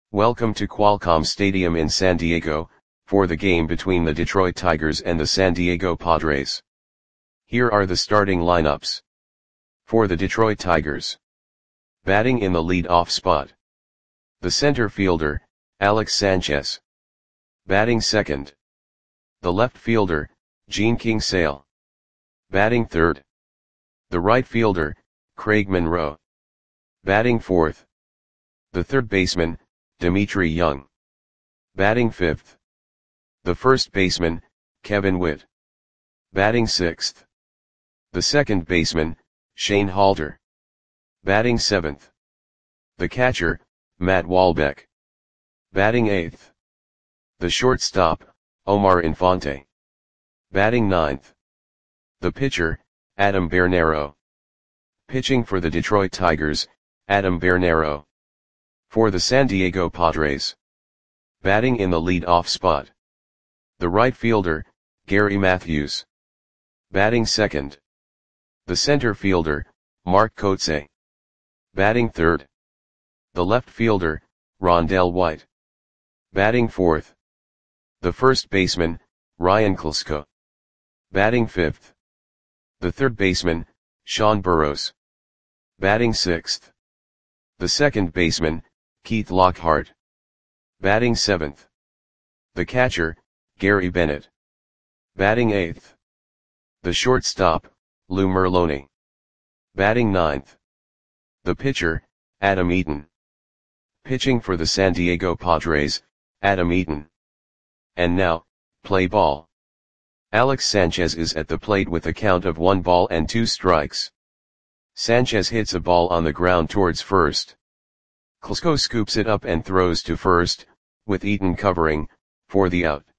Welcome to Qualcomm Stadium in San Diego, for the game between the Detroit Tigers and the San Diego Padres. Here are the starting lineups. For the Detroit Tigers. Batting in the lead-off spot. The center fielder, Alex Sanchez. Batting second. The left fielder, Jean King Sale. Batting third. The right fielder, Craig Monroe. Batting fourth. The third baseman, Dmitri Young. Batting fifth. The first baseman, Kevin Witt. Batting sixth. The second baseman, Shane Halter. Batting seventh. The catcher, Matt Walbeck. Batting eighth. The shortstop, Omar Infante. Batting ninth. The pitcher, Adam Bernero. Pitching for the Detroit Tigers, Adam Bernero. For the San Diego Padres. Batting in the lead-off spot. The right fielder, Gary Matthews. Batting second. The center fielder, Mark Kotsay. Batting third. The left fielder, Rondell White. Batting fourth. The first baseman, Ryan Klesko. Batting fifth. The third baseman, Sean Burroughs. Batting sixth. The second baseman, Keith Lockhart. Batting seventh. The catcher, Gary Bennett. Batting eighth. The shortstop, Lou Merloni. Batting ninth. The pitcher, Adam Eaton. Pitching for the San Diego Padres, Adam Eaton. And now, play ball. Alex Sanchez is at the plate with a count of 1 ball and 2 strikes. Sanchez hits a ball on the ground towards first. Klesko scoops it up and throws to first, with Eaton covering, for the out.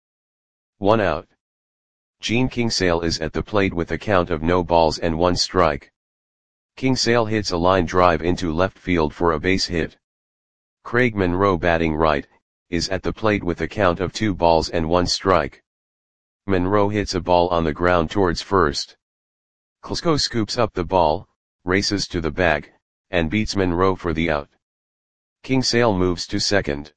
1 out. Jean King Sale is at the plate with a count of no balls and 1 strike. King Sale hits a line drive into left field for a base hit. Craig Monroe, batting right, is at the plate with a count of 2 balls and 1 strike. Monroe hits a ball on the ground towards first. Klesko scoops up the ball, races to the bag, and beats Monroe for the out. King Sale moves to second.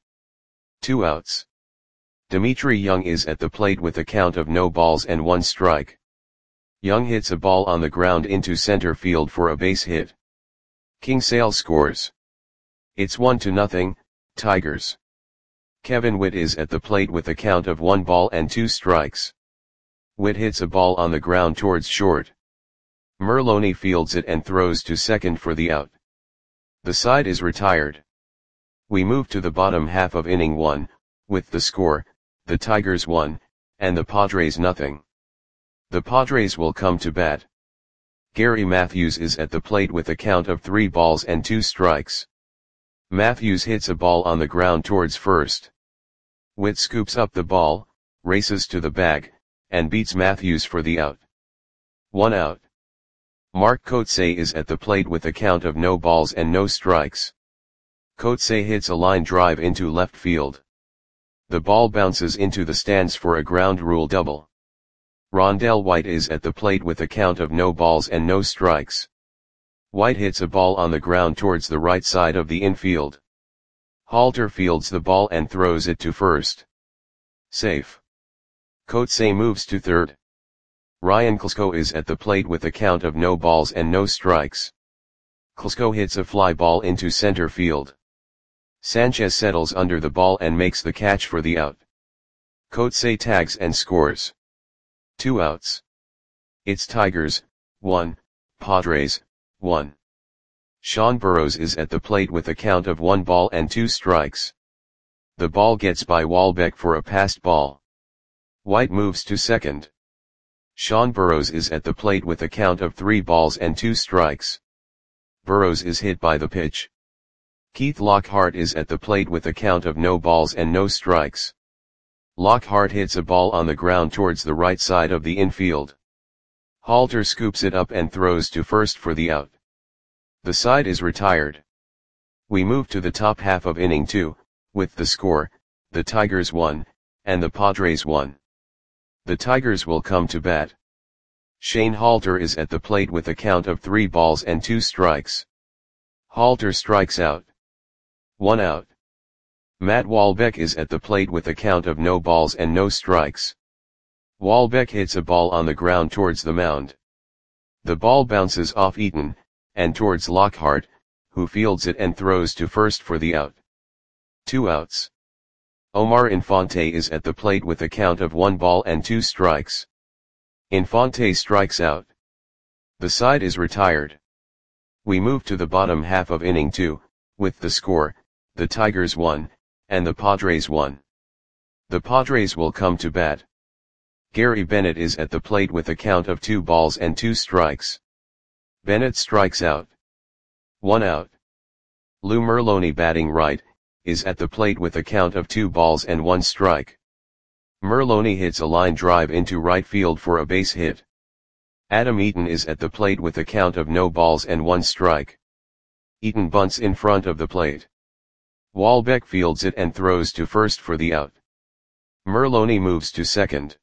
2 outs. Dmitri Young is at the plate with a count of no balls and 1 strike. Young hits a ball on the ground into center field for a base hit. King Sale scores. It's 1-0, Tigers. Kevin Witt is at the plate with a count of 1 ball and 2 strikes. Witt hits a ball on the ground towards short. Merloni fields it and throws to second for the out. The side is retired. We move to the bottom half of inning 1, with the score, the Tigers 1, and the Padres 0. The Padres will come to bat. Gary Matthews is at the plate with a count of 3 balls and 2 strikes. Matthews hits a ball on the ground towards first. Witt scoops up the ball, races to the bag, and beats Matthews for the out. 1 out. Mark Kotsay is at the plate with a count of no balls and no strikes. Kotsay hits a line drive into left field. The ball bounces into the stands for a ground rule double. Rondell White is at the plate with a count of no balls and no strikes. White hits a ball on the ground towards the right side of the infield. Halter fields the ball and throws it to first. Safe. Kotsay moves to third. Ryan Klesko is at the plate with a count of no balls and no strikes. Klesko hits a fly ball into center field. Sanchez settles under the ball and makes the catch for the out. Kotsay tags and scores. 2 outs. It's Tigers 1, Padres 1. Sean Burroughs is at the plate with a count of 1 ball and 2 strikes. The ball gets by Walbeck for a passed ball. White moves to second. Sean Burroughs is at the plate with a count of 3 balls and 2 strikes. Burroughs is hit by the pitch. Keith Lockhart is at the plate with a count of no balls and no strikes. Lockhart hits a ball on the ground towards the right side of the infield. Halter scoops it up and throws to first for the out. The side is retired. We move to the top half of inning 2, with the score, the Tigers 1, and the Padres 1. The Tigers will come to bat. Shane Halter is at the plate with a count of 3 balls and 2 strikes. Halter strikes out. 1 out. Matt Walbeck is at the plate with a count of no balls and no strikes. Walbeck hits a ball on the ground towards the mound. The ball bounces off Eaton, and towards Lockhart, who fields it and throws to first for the out. 2 outs. Omar Infante is at the plate with a count of 1 ball and 2 strikes. Infante strikes out. The side is retired. We move to the bottom half of inning 2, with the score, the Tigers 1, and the Padres 1. The Padres will come to bat. Gary Bennett is at the plate with a count of 2 balls and 2 strikes. Bennett strikes out. 1 out. Lou Merloni, batting right, is at the plate with a count of 2 balls and 1 strike. Merloni hits a line drive into right field for a base hit. Adam Eaton is at the plate with a count of no balls and 1 strike. Eaton bunts in front of the plate. Walbeck fields it and throws to first for the out. Merloni moves to second.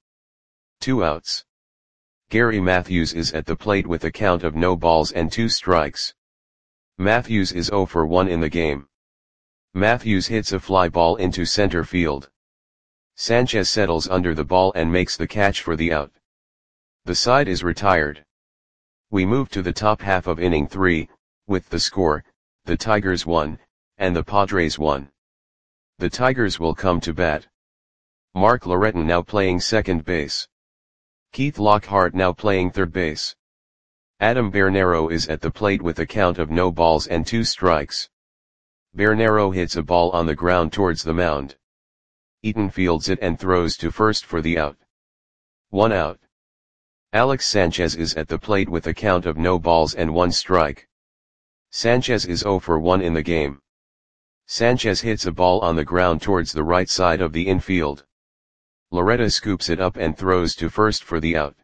2 outs. Gary Matthews is at the plate with a count of no balls and 2 strikes. Matthews is 0 for 1 in the game. Matthews hits a fly ball into center field. Sanchez settles under the ball and makes the catch for the out. The side is retired. We move to the top half of inning 3, with the score, the Tigers 1, and the Padres 1. The Tigers will come to bat. Mark Loretton now playing second base. Keith Lockhart now playing third base. Adam Bernero is at the plate with a count of no balls and 2 strikes. Bernero hits a ball on the ground towards the mound. Eaton fields it and throws to first for the out. 1 out. Alex Sanchez is at the plate with a count of no balls and 1 strike. Sanchez is 0 for 1 in the game. Sanchez hits a ball on the ground towards the right side of the infield. Loretta scoops it up and throws to first for the out.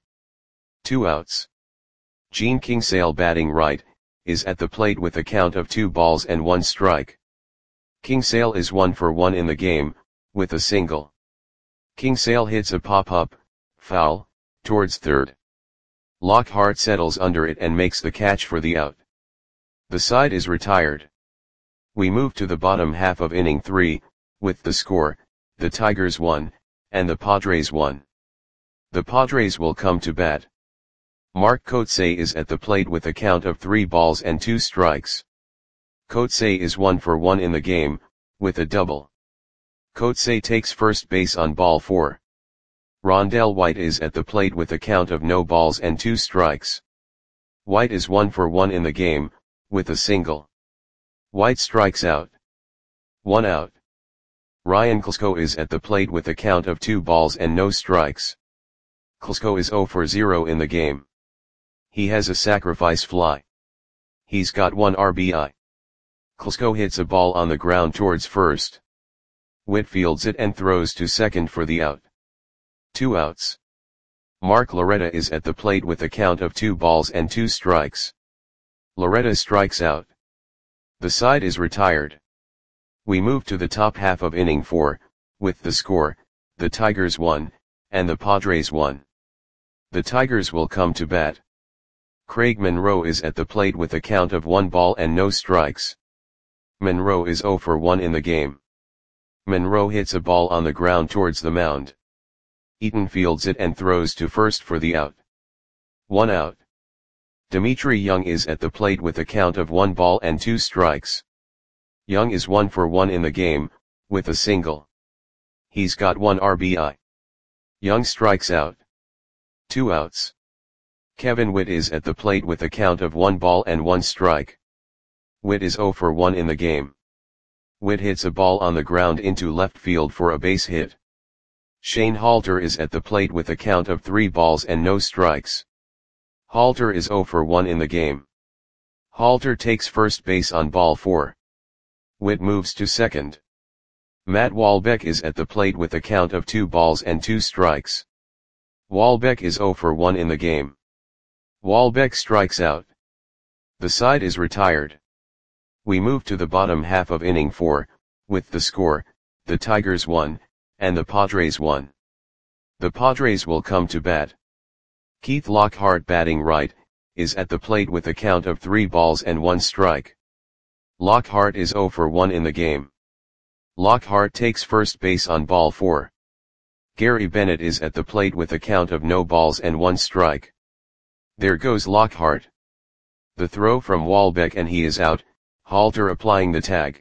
2 outs. Gene Kingsale, batting right, is at the plate with a count of 2 balls and 1 strike. Kingsale is 1 for 1 in the game, with a single. Kingsale hits a pop-up, foul, towards third. Lockhart settles under it and makes the catch for the out. The side is retired. We move to the bottom half of inning 3, with the score, the Tigers 1, and the Padres 1. The Padres will come to bat. Mark Kotsay is at the plate with a count of 3 balls and 2 strikes. Kotsay is 1 for 1 in the game, with a double. Kotsay takes first base on ball 4. Rondell White is at the plate with a count of no balls and 2 strikes. White is 1 for 1 in the game, with a single. White strikes out. 1 out. Ryan Klesko is at the plate with a count of 2 balls and no strikes. Klesko is 0 for 0 in the game. He has a sacrifice fly. He's got 1 RBI. Klesko hits a ball on the ground towards first. Witt fields it and throws to second for the out. 2 outs. Mark Loretta is at the plate with a count of 2 balls and 2 strikes. Loretta strikes out. The side is retired. We move to the top half of inning 4, with the score, the Tigers 1, and the Padres 1. The Tigers will come to bat. Craig Monroe is at the plate with a count of 1 ball and no strikes. Monroe is 0 for 1 in the game. Monroe hits a ball on the ground towards the mound. Eaton fields it and throws to first for the out. 1 out. Dimitri Young is at the plate with a count of 1 ball and 2 strikes. Young is 1 for 1 in the game, with a single. He's got 1 RBI. Young strikes out. 2 outs. Kevin Witt is at the plate with a count of 1 ball and 1 strike. Witt is 0 for 1 in the game. Witt hits a ball on the ground into left field for a base hit. Shane Halter is at the plate with a count of 3 balls and no strikes. Halter is 0 for 1 in the game. Halter takes first base on ball 4. Witt moves to second. Matt Walbeck is at the plate with a count of 2 balls and 2 strikes. Walbeck is 0 for 1 in the game. Walbeck strikes out. The side is retired. We move to the bottom half of inning 4, with the score, the Tigers 1, and the Padres 1. The Padres will come to bat. Keith Lockhart, batting right, is at the plate with a count of 3 balls and 1 strike. Lockhart is 0 for 1 in the game. Lockhart takes first base on ball 4. Gary Bennett is at the plate with a count of no balls and 1 strike. There goes Lockhart. The throw from Walbeck and he is out, Halter applying the tag.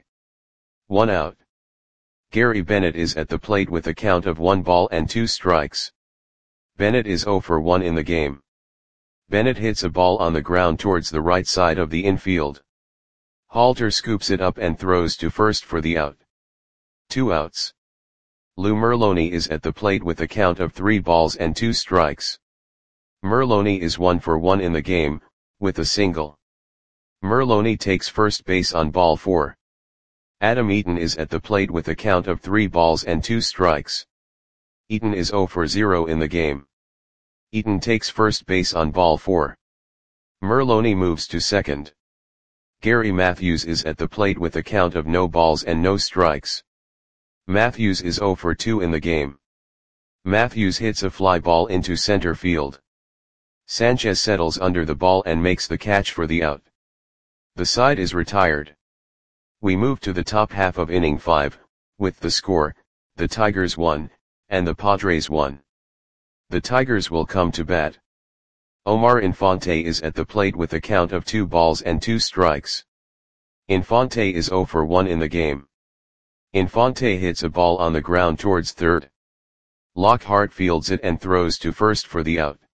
1 out. Gary Bennett is at the plate with a count of 1 ball and 2 strikes. Bennett is 0 for 1 in the game. Bennett hits a ball on the ground towards the right side of the infield. Halter scoops it up and throws to first for the out. 2 outs. Lou Merloni is at the plate with a count of 3 balls and 2 strikes. Merloni is 1 for 1 in the game, with a single. Merloni takes first base on ball 4. Adam Eaton is at the plate with a count of 3 balls and 2 strikes. Eaton is 0 for 0 in the game. Eaton takes first base on ball 4. Merloni moves to second. Gary Matthews is at the plate with a count of no balls and no strikes. Matthews is 0 for 2 in the game. Matthews hits a fly ball into center field. Sanchez settles under the ball and makes the catch for the out. The side is retired. We move to the top half of inning 5, with the score, the Tigers 1, and the Padres 1. The Tigers will come to bat. Omar Infante is at the plate with a count of 2 balls and 2 strikes. Infante is 0 for 1 in the game. Infante hits a ball on the ground towards third. Lockhart fields it and throws to first for the out.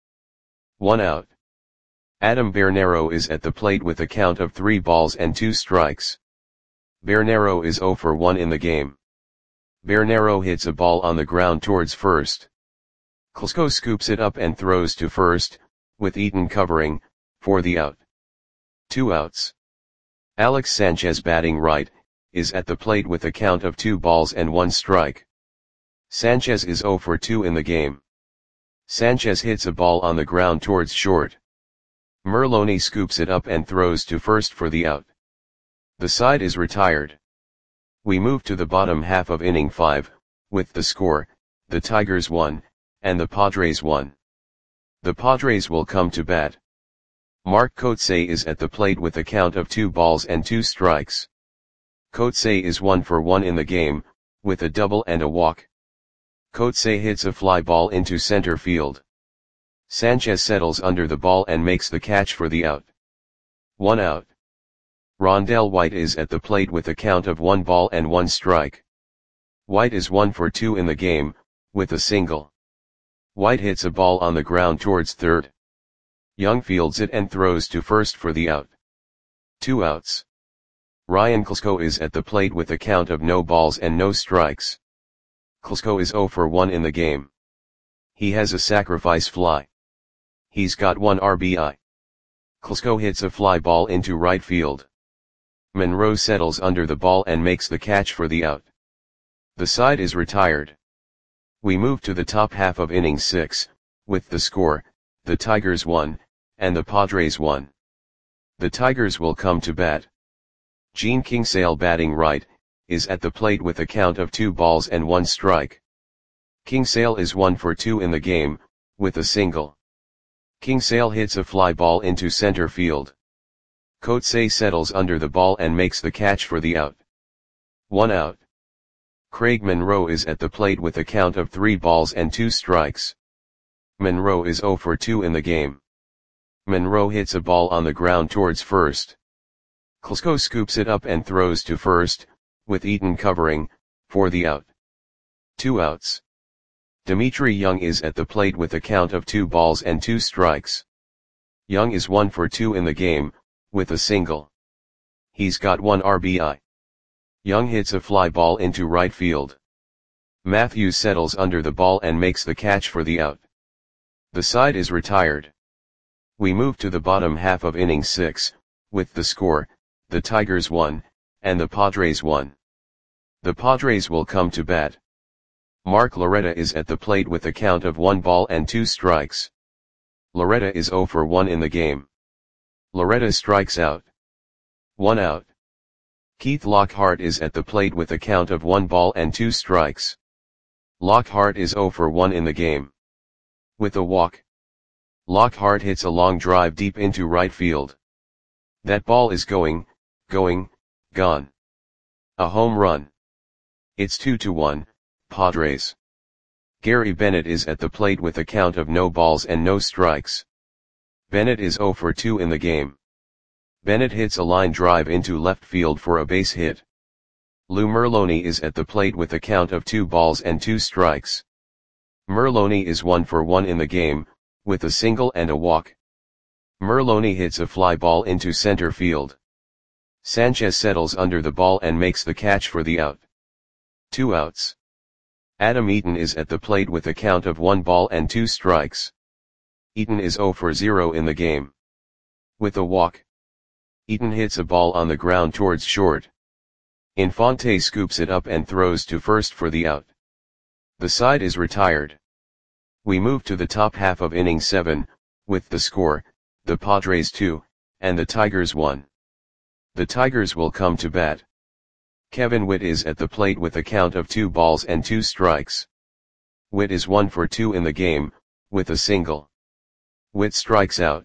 1 out. Adam Bernero is at the plate with a count of 3 balls and 2 strikes. Bernero is 0 for 1 in the game. Bernero hits a ball on the ground towards first. Klesko scoops it up and throws to first, with Eaton covering, for the out. 2 outs. Alex Sanchez batting right, is at the plate with a count of 2 balls and 1 strike. Sanchez is 0 for 2 in the game. Sanchez hits a ball on the ground towards short. Merloni scoops it up and throws to first for the out. The side is retired. We move to the bottom half of inning 5, with the score, the Tigers 1, and the Padres 1. The Padres will come to bat. Mark Kotsay is at the plate with a count of 2 balls and 2 strikes. Kotsay is 1 for 1 in the game, with a double and a walk. Kotsay hits a fly ball into center field. Sanchez settles under the ball and makes the catch for the out. 1 out. Rondell White is at the plate with a count of 1 ball and 1 strike. White is 1 for 2 in the game, with a single. White hits a ball on the ground towards third. Young fields it and throws to first for the out. 2 outs. Ryan Klesko is at the plate with a count of no balls and no strikes. Klesko is 0 for 1 in the game. He has a sacrifice fly. He's got 1 RBI. Klesko hits a fly ball into right field. Monroe settles under the ball and makes the catch for the out. The side is retired. We move to the top half of inning 6, with the score, the Tigers 1, and the Padres 1. The Tigers will come to bat. Gene Kingsale batting right, is at the plate with a count of 2 balls and 1 strike. Kingsale is 1 for 2 in the game, with a single. Kingsale hits a fly ball into center field. Kotsay settles under the ball and makes the catch for the out. 1 out. Craig Monroe is at the plate with a count of 3 balls and 2 strikes. Monroe is 0 for 2 in the game. Monroe hits a ball on the ground towards first. Klesko scoops it up and throws to first, with Eaton covering, for the out. 2 outs. Dimitri Young is at the plate with a count of 2 balls and 2 strikes. Young is 1 for 2 in the game, with a single. He's got 1 RBI. Young hits a fly ball into right field. Matthews settles under the ball and makes the catch for the out. The side is retired. We move to the bottom half of inning 6, with the score, the Tigers 1, and the Padres 1. The Padres will come to bat. Mark Loretta is at the plate with a count of 1 ball and 2 strikes. Loretta is 0 for 1 in the game. Loretta strikes out. 1 out. Keith Lockhart is at the plate with a count of 1 ball and 2 strikes. Lockhart is 0 for 1 in the game. With a walk. Lockhart hits a long drive deep into right field. That ball is gone. A home run. It's 2-1, Padres. Gary Bennett is at the plate with a count of no balls and no strikes. Bennett is 0 for 2 in the game. Bennett hits a line drive into left field for a base hit. Lou Merloni is at the plate with a count of 2 balls and 2 strikes. Merloni is 1 for 1 in the game, with a single and a walk. Merloni hits a fly ball into center field. Sanchez settles under the ball and makes the catch for the out. 2 outs. Adam Eaton is at the plate with a count of 1 ball and 2 strikes. Eaton is 0 for 0 in the game. With a walk. Eaton hits a ball on the ground towards short. Infante scoops it up and throws to first for the out. The side is retired. We move to the top half of inning 7, with the score, the Padres 2, and the Tigers 1. The Tigers will come to bat. Kevin Witt is at the plate with a count of 2 balls and 2 strikes. Witt is 1 for 2 in the game, with a single. Witt strikes out.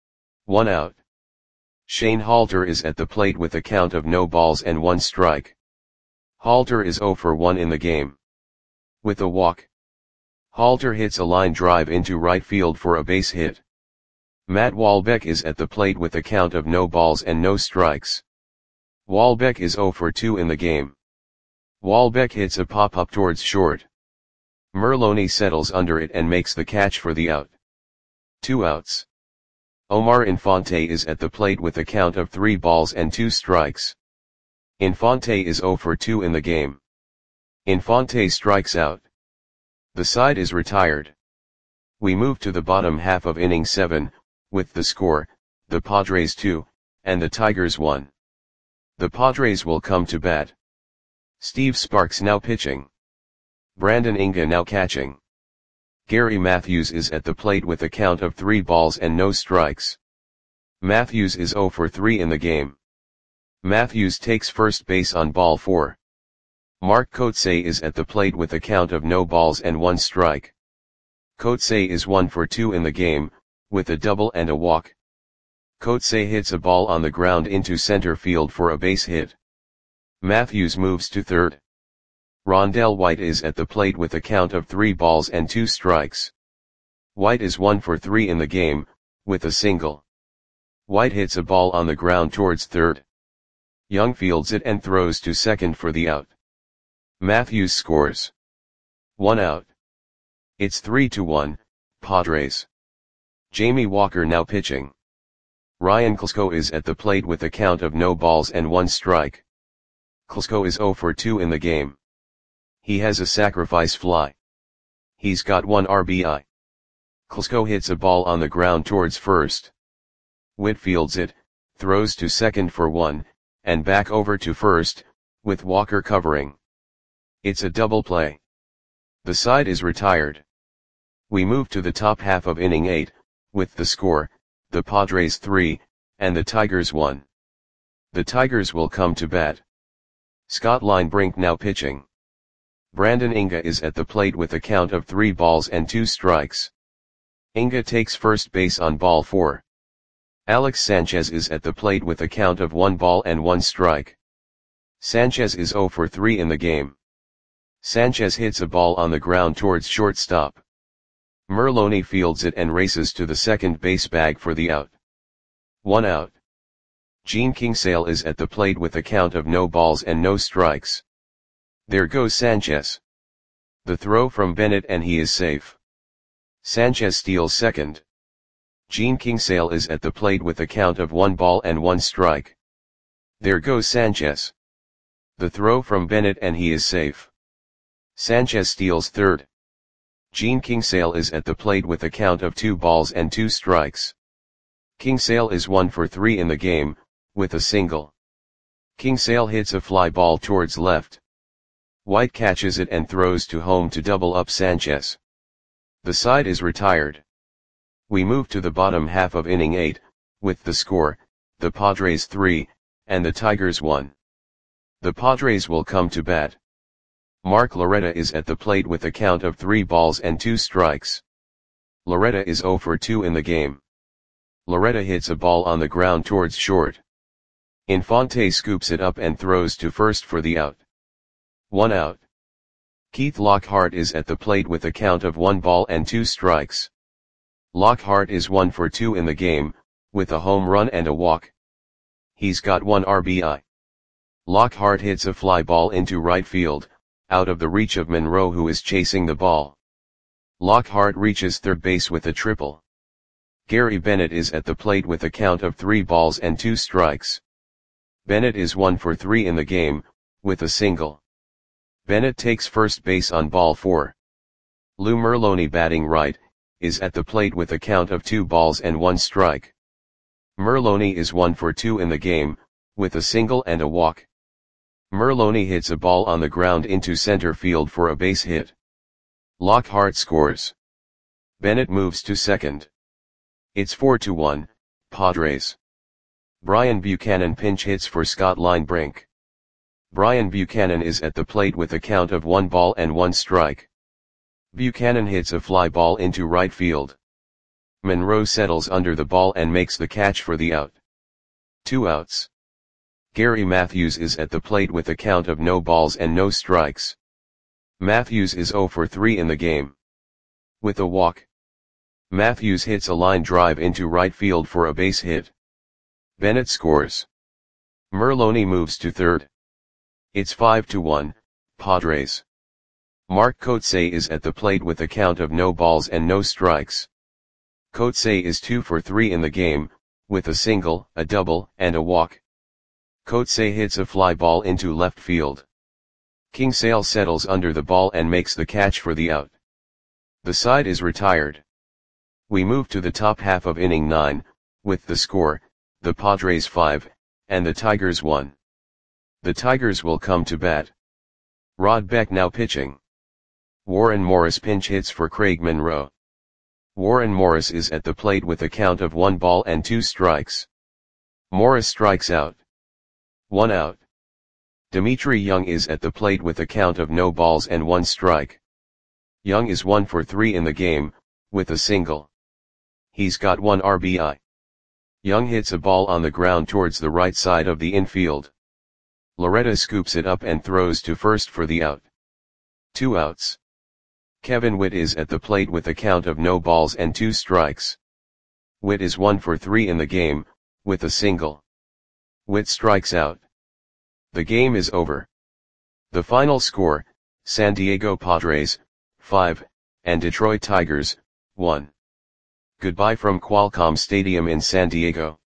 1 out. Shane Halter is at the plate with a count of no balls and 1 strike. Halter is 0 for 1 in the game. With a walk. Halter hits a line drive into right field for a base hit. Matt Walbeck is at the plate with a count of no balls and no strikes. Walbeck is 0 for 2 in the game. Walbeck hits a pop-up towards short. Merloni settles under it and makes the catch for the out. 2 outs. Omar Infante is at the plate with a count of 3 balls and 2 strikes. Infante is 0 for 2 in the game. Infante strikes out. The side is retired. We move to the bottom half of inning 7, with the score, the Padres 2, and the Tigers 1. The Padres will come to bat. Steve Sparks now pitching. Brandon Inga now catching. Gary Matthews is at the plate with a count of 3 balls and no strikes. Matthews is 0 for 3 in the game. Matthews takes first base on ball 4. Mark Kotsay is at the plate with a count of no balls and 1 strike. Kotsay is 1 for 2 in the game, with a double and a walk. Kotsay hits a ball on the ground into center field for a base hit. Matthews moves to third. Rondell White is at the plate with a count of 3 balls and 2 strikes. White is 1 for 3 in the game, with a single. White hits a ball on the ground towards third. Young fields it and throws to second for the out. Matthews scores. 1 out. It's 3-1, Padres. Jamie Walker now pitching. Ryan Klesko is at the plate with a count of no balls and 1 strike. Klesko is 0 for 2 in the game. He has a sacrifice fly. He's got 1 RBI. Klesko hits a ball on the ground towards first. Witt fields it, throws to second for 1, and back over to first, with Walker covering. It's a double play. The side is retired. We move to the top half of inning 8, with the score, the Padres 3, and the Tigers 1. The Tigers will come to bat. Scott Linebrink now pitching. Brandon Inga is at the plate with a count of 3 balls and 2 strikes. Inga takes first base on ball 4. Alex Sanchez is at the plate with a count of 1 ball and 1 strike. Sanchez is 0 for 3 in the game. Sanchez hits a ball on the ground towards shortstop. Merloni fields it and races to the second base bag for the out. 1 out. Gene Kingsale is at the plate with a count of no balls and no strikes. There goes Sanchez. The throw from Bennett and he is safe. Sanchez steals second. Gene Kingsale is at the plate with a count of 1 ball and 1 strike. There goes Sanchez. The throw from Bennett and he is safe. Sanchez steals third. Gene Kingsale is at the plate with a count of 2 balls and 2 strikes. Kingsale is 1 for 3 in the game, with a single. Kingsale hits a fly ball towards left. White catches it and throws to home to double up Sanchez. The side is retired. We move to the bottom half of inning 8, with the score, the Padres 3, and the Tigers 1. The Padres will come to bat. Mark Loretta is at the plate with a count of 3 balls and 2 strikes. Loretta is 0 for 2 in the game. Loretta hits a ball on the ground towards short. Infante scoops it up and throws to first for the out. 1 out. Keith Lockhart is at the plate with a count of 1 ball and 2 strikes. Lockhart is 1 for 2 in the game, with a home run and a walk. He's got 1 RBI. Lockhart hits a fly ball into right field, out of the reach of Monroe, who is chasing the ball. Lockhart reaches third base with a triple. Gary Bennett is at the plate with a count of 3 balls and 2 strikes. Bennett is 1 for 3 in the game, with a single. Bennett takes first base on ball 4. Lou Merloni, batting right, is at the plate with a count of 2 balls and 1 strike. Merloni is 1 for 2 in the game, with a single and a walk. Merloni hits a ball on the ground into center field for a base hit. Lockhart scores. Bennett moves to second. It's 4-1, Padres. Brian Buchanan pinch hits for Scott Linebrink. Brian Buchanan is at the plate with a count of 1 ball and 1 strike. Buchanan hits a fly ball into right field. Monroe settles under the ball and makes the catch for the out. 2 outs. Gary Matthews is at the plate with a count of no balls and no strikes. Matthews is 0 for 3 in the game. With a walk. Matthews hits a line drive into right field for a base hit. Bennett scores. Merloni moves to third. It's 5-1, Padres. Mark Kotsay is at the plate with a count of no balls and no strikes. Kotsay is 2 for 3 in the game, with a single, a double, and a walk. Kotsay hits a fly ball into left field. Kingsale settles under the ball and makes the catch for the out. The side is retired. We move to the top half of inning 9, with the score, the Padres 5, and the Tigers 1. The Tigers will come to bat. Rod Beck now pitching. Warren Morris pinch hits for Craig Monroe. Warren Morris is at the plate with a count of 1 ball and 2 strikes. Morris strikes out. 1 out. Dimitri Young is at the plate with a count of no balls and 1 strike. Young is 1 for 3 in the game, with a single. He's got 1 RBI. Young hits a ball on the ground towards the right side of the infield. Loretta scoops it up and throws to first for the out. 2 outs. Kevin Witt is at the plate with a count of no balls and 2 strikes. Witt is 1 for 3 in the game, with a single. Witt strikes out. The game is over. The final score, San Diego Padres, 5, and Detroit Tigers, 1. Goodbye from Qualcomm Stadium in San Diego.